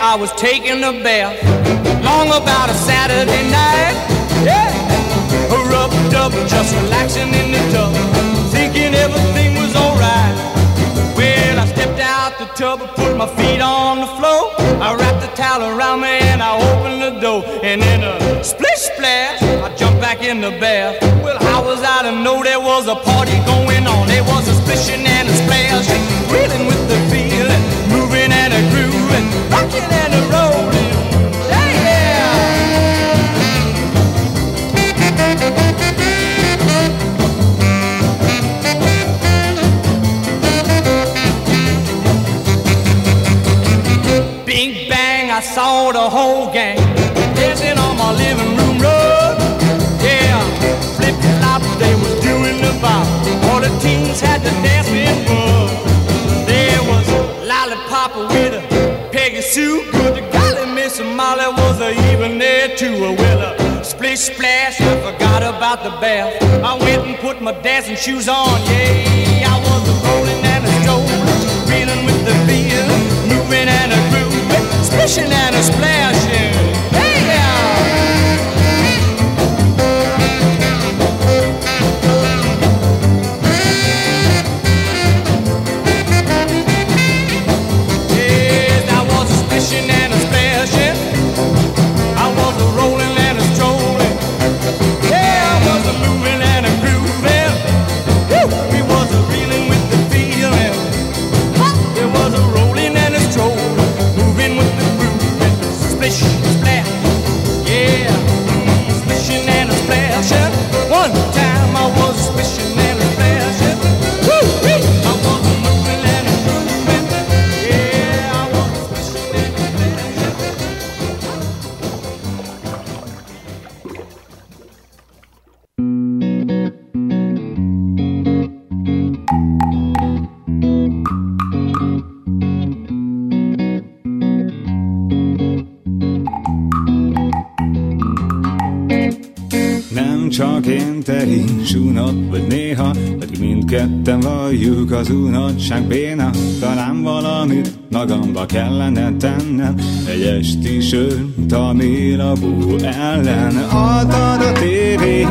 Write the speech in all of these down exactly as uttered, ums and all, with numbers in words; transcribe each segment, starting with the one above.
I was taking a bath, long about a Saturday night. Yeah, rubbed up, just relaxing in the tub, thinking everything was alright. Well, I stepped out the tub, put my feet on the floor, I wrapped the towel around me and I opened the door, and in a splish splash, I jumped back in the bath. Well, how was I to know there was a party going on? There was a splishing and a splash, reeling with the feeling, moving and a grooving, rocking and a rolling. Yeah, yeah. Bing bang, I saw the whole gang dancing on my living room rug. Yeah, flip flop, they was doing the bop. All the teens had the dancing bug. There was a lollipop with a Peggy Sue. But the golly Miss Molly was a even there too. Well, a splish splash, I forgot about the bath. I went and put my dancing shoes on. Yeah, I was a rolling and a strolling, reeling with the feel, moving and a grooving, splishing and a splashing. Hey, yeah. Yes, I was a splishing and a splashing. I was a rolling and a strolling. Yeah, I was a moving and a grooving. Woo! We was a reeling with the feeling. There was a rolling and a strolling, moving with the grooving, splish, splash. Yeah, splishing and a splashing. One time I was splishing and a splashing. Woo! I was a moving and a grooving. Yeah, I was splishing and a splashing. Nem csak én terhés unat, vagy néha, pedig mindketten valljuk az unatság béna. Talán valamit magamba kellene tennem, egy esti sört a mélabú ellen. Adtad a tévé,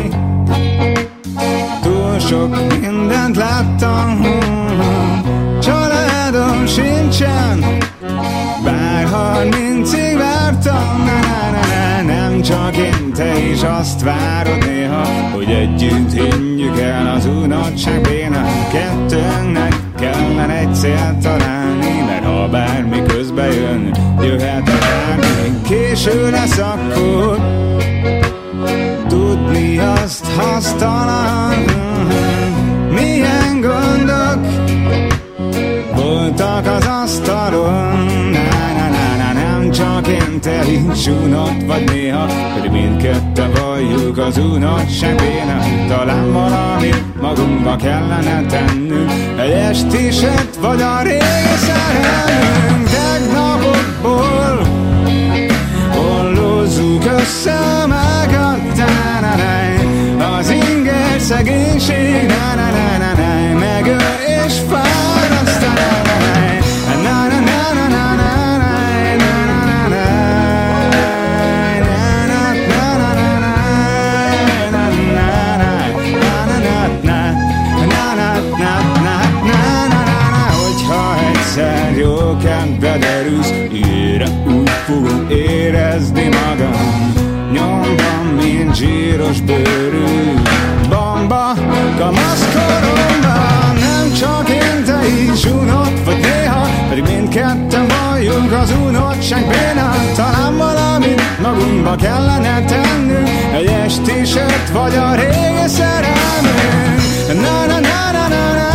túl sok mindent láttam, családom sincsen, bár harmincig vártam. Na, na, na, na, nem csak én, te is azt várod néha, hogy együtt hinjük el az unatság béna. Kettőnknek kellene egy célt találni, mert ha bármi közbe jön, jöhet a bármi. Késő lesz akkor tudni azt hasztalan, milyen gondok voltak az asztalon. Na, na, na, na, nem csak én, te is unat vagy néha, pedig mindketten valljuk az unatság béna. Talán valamit magunkba kellene tennünk, egy esti sört vagy a régi szerelmünk. Tegnapokból hollózzuk össze a mágat, az inger szegénység, na, na, na, na, na, megöl és fáraszt, na, na, na, na, na, na, na. Egyszer jó kedve derülsz, ére úgy fogom érezni magam, nyomban, mint zsíros bőrű bamba, kamaszkoromban. Nem csak én, te is unat vagy néha, pedig mindketten valljuk az unatság béna. Talán valamit magunkba kellene tennünk, egy esti sört vagy a régi szerelmünk. Na, na, na, na, na, na.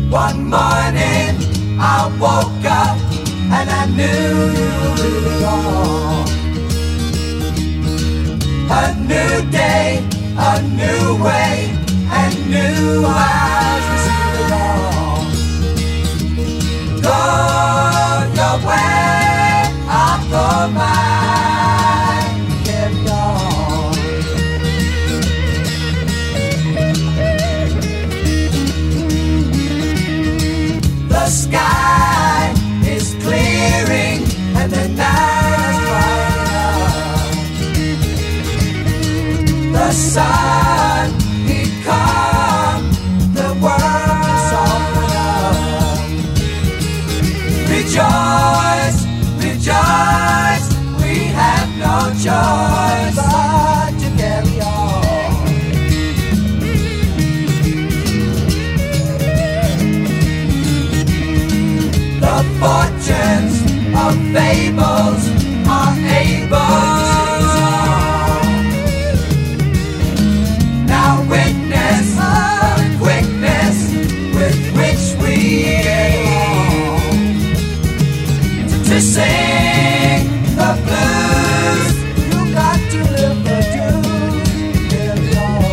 One morning I woke up and I knew it all. A new day, a new way, and new eyes to see it all. Go your way, I'll go mine. Carry on. The sky is clearing and the night is bright. The sun, he come, the world is softened up. Rejoice, rejoice, we have no choice but to carry on. The fortunes of fables are able to now witness the quickness with which we aim to sing the blues. You got to live the truth. Carry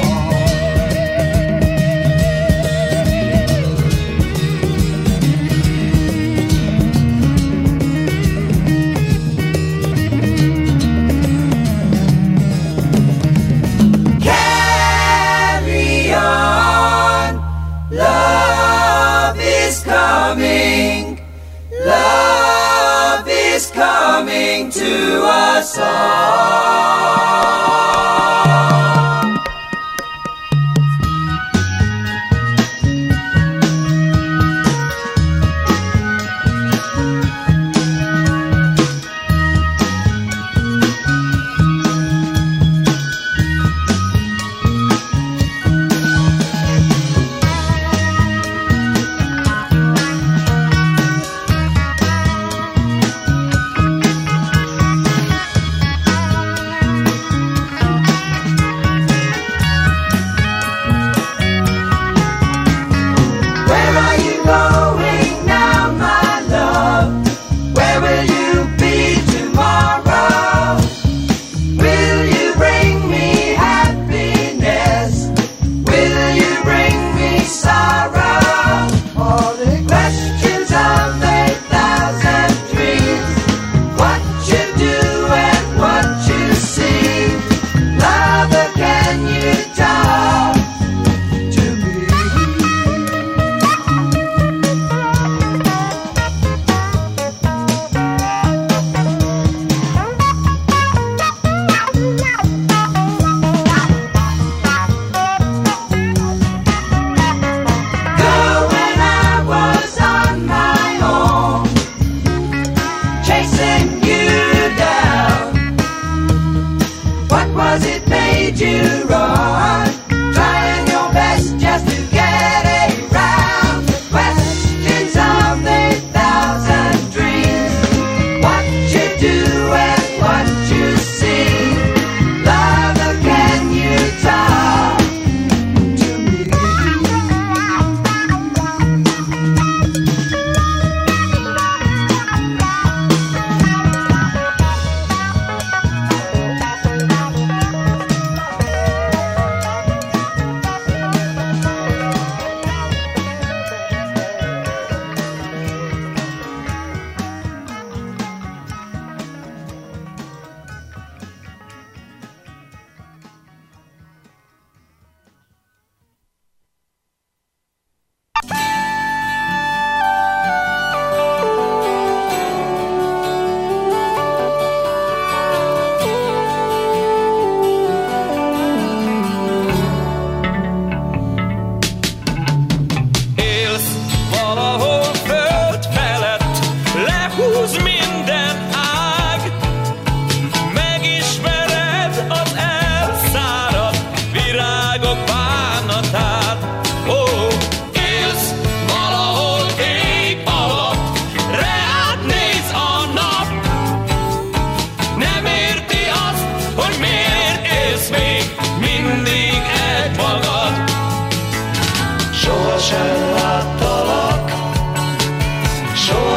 on. Love is coming. Love is coming to us all.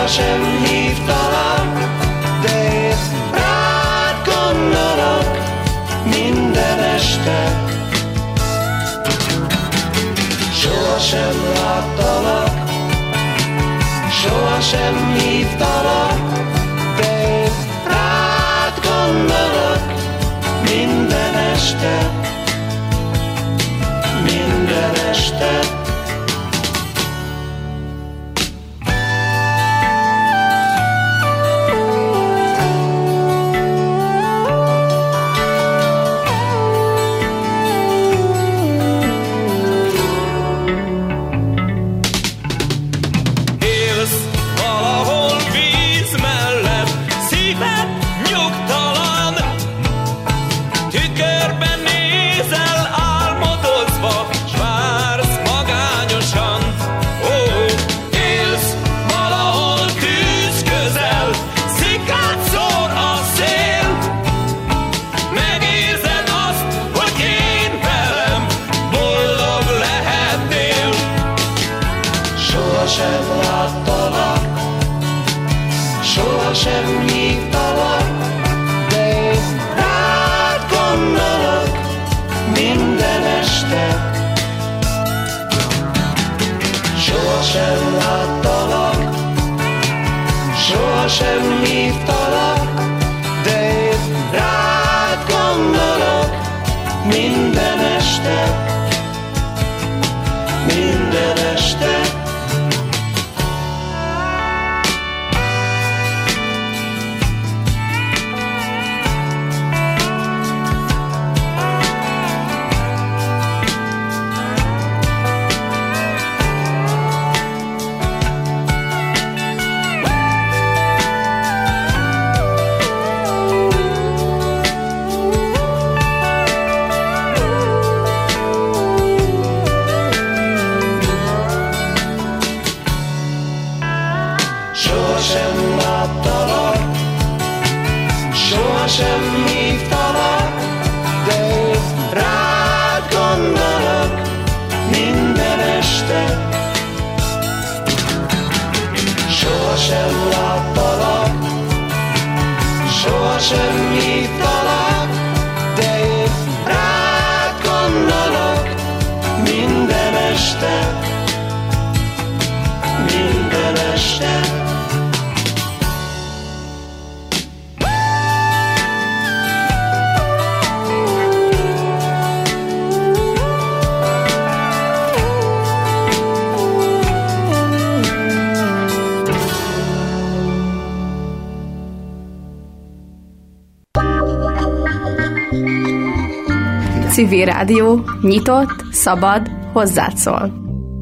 Sohasem hívtalak, de én rád gondolok minden este. Sohasem láttalak, sohasem hívtalak, de én rád gondolok minden este, minden este. Sohasem hívtalak, de én rád gondolok minden este. Sohasem láttalak, sohasem hívtalak, de én rád gondolok minden este, minden este. Sohasem láttalak, sohasem hívtalak, de én rád gondolok minden este. Sohasem láttalak, sohasem hívtalak, de én rád gondolok minden este, minden este. Civil Rádió, nyitott, szabad, hozzád szól.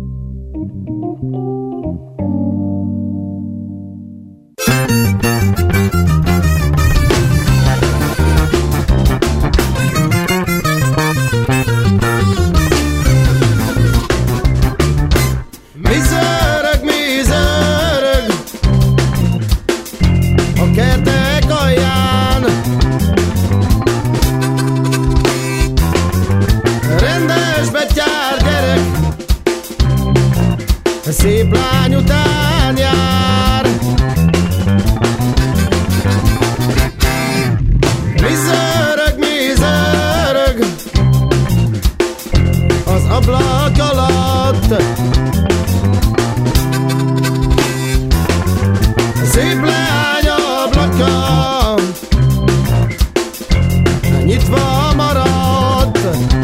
Szép lány után jár. Mi zörög, mi zörög az ablak alatt. Szép lány ablaka nyitva maradt.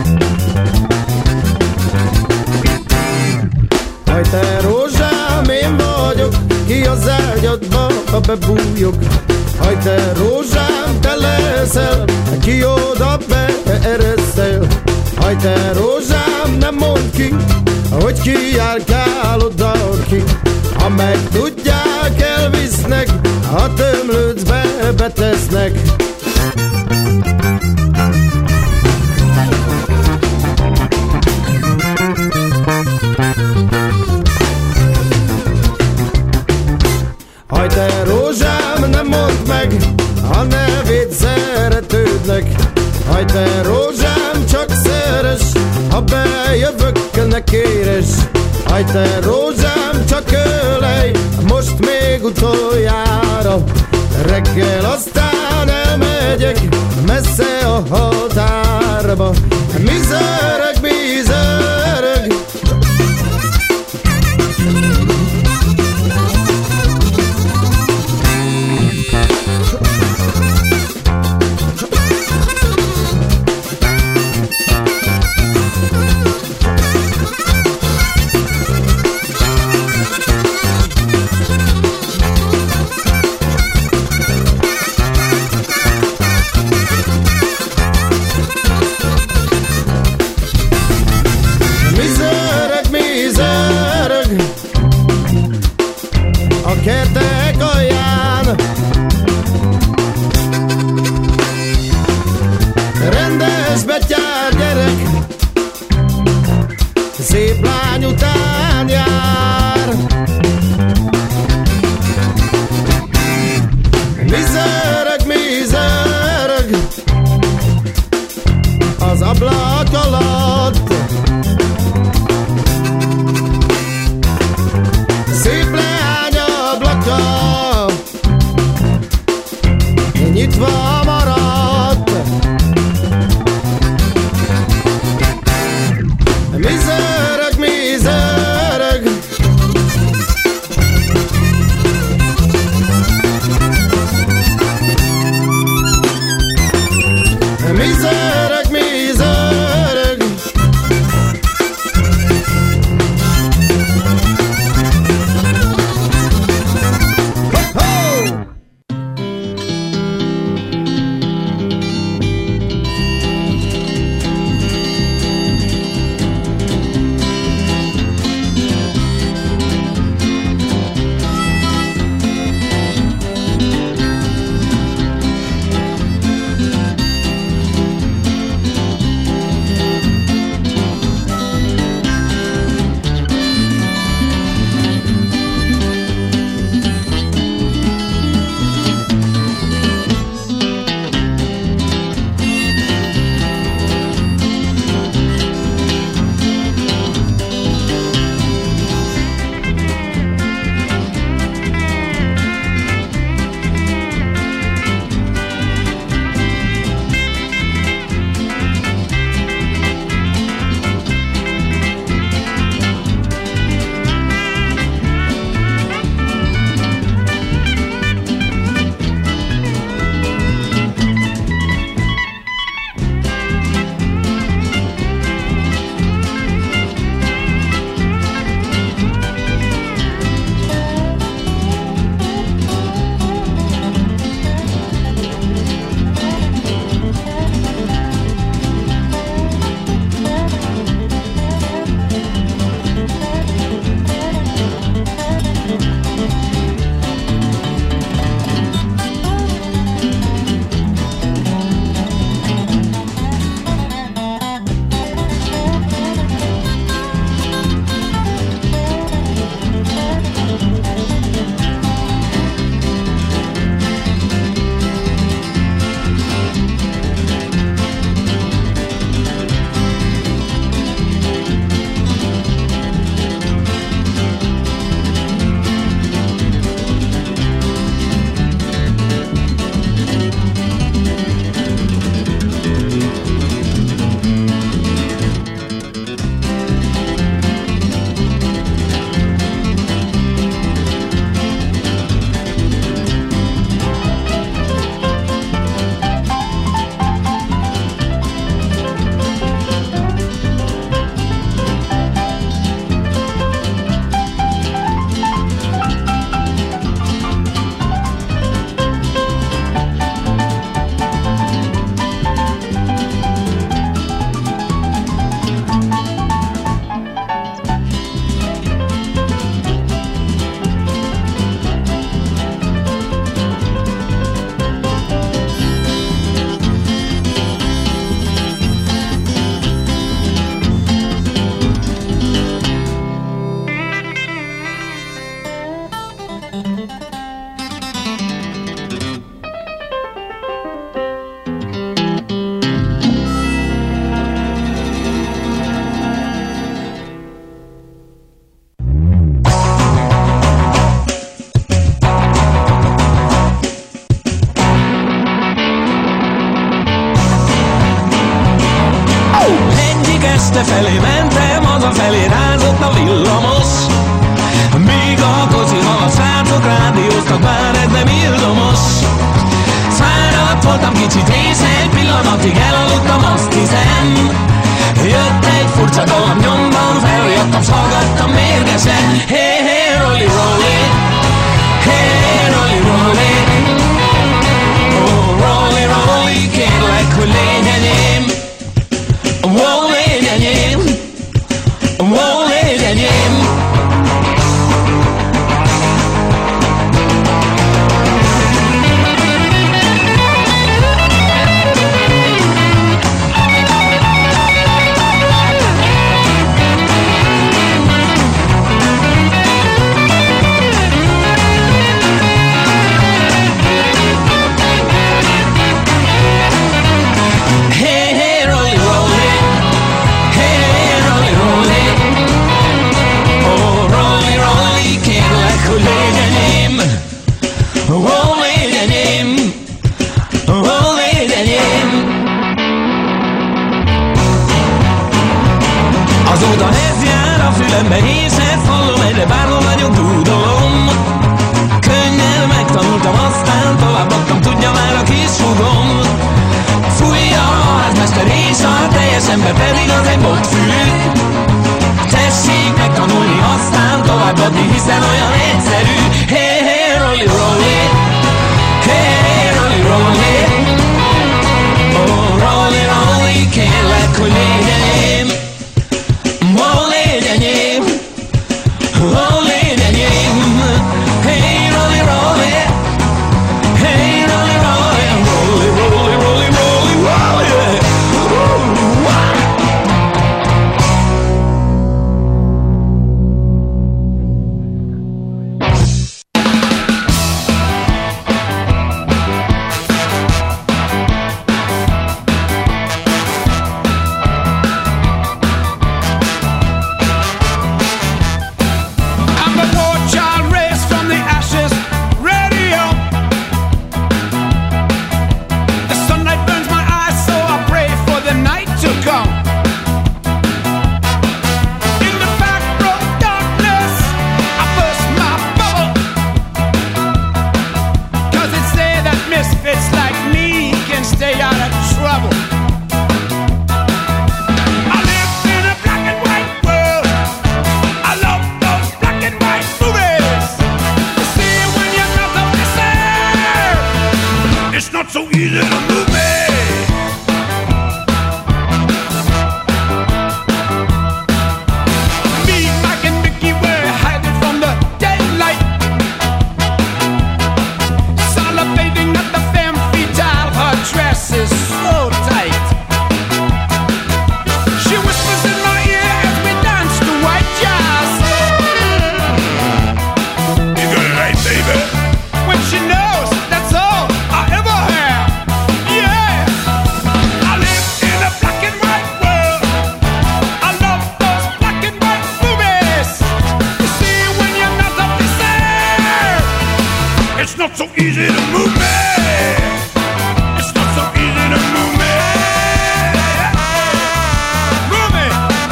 Haj te rózsám, én vagyok, ki az ágyadba, ha bebújok. Haj te rózsám, te leszel, ki oda beereszel. Haj te rózsám, nem mondd ki, hogy ki járkál oda ki. Ha megtudják, elvisznek, ha tömlőcbe betesznek. Haj te rózsám, nem mondd meg a nevét szeretődnek. Haj te rózsám, csak szeres, ha bejövök, ne kéres. Haj te rózsám, csak ölej, most még még utoljára. Reggel aztán elmegyek messze a határba. Mizereg, mizereg. Kertek alján rendes betyár gyerek, szép lány után jár. Mizereg, mizereg az ablak alatt. Szép leány ablaka so easy to move me. Me, Mike and Mickey were hiding from the daylight, salivating at the femme fatale. Her dress is so tight. She whispers in my ear as we dance the white jazz. You got it right, baby. When she knows that's all I ever have. Yeah, I live in a black and white world. I love those black and white movies. You see, when you're not up to there, it's not so easy to move me. It's not so easy to move me. Move me.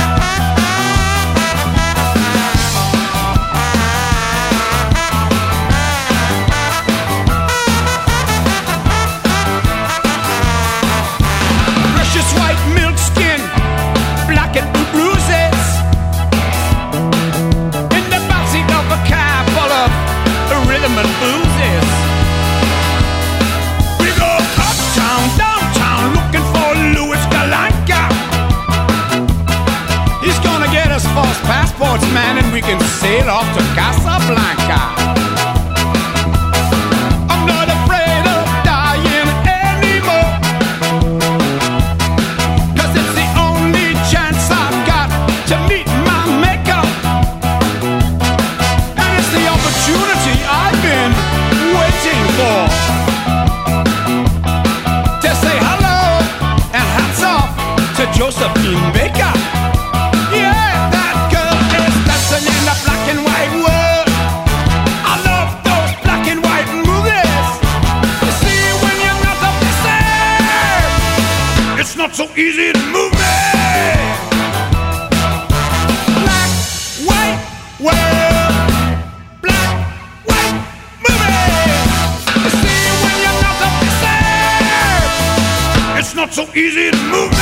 Precious white milk skin, black and blue bruises, in the backseat of a car full of rhythm and blues. We go uptown, downtown, looking for Louis Galanka. He's gonna get us false passports, man, and we can sail off to Casablanca. I'm not afraid of dying anymore, 'cause it's the only chance I've got to meet my maker. And it's the opportunity I've been waiting for, to say hello and hats off to Josephine Baker. Yeah, that girl is dancing in the black and white world. I love those black and white movies. You see, when you're not up to there, it's not so easy to move me. Black, white world, black, white movies. You see, when you're not up to there, it's not so easy to move me.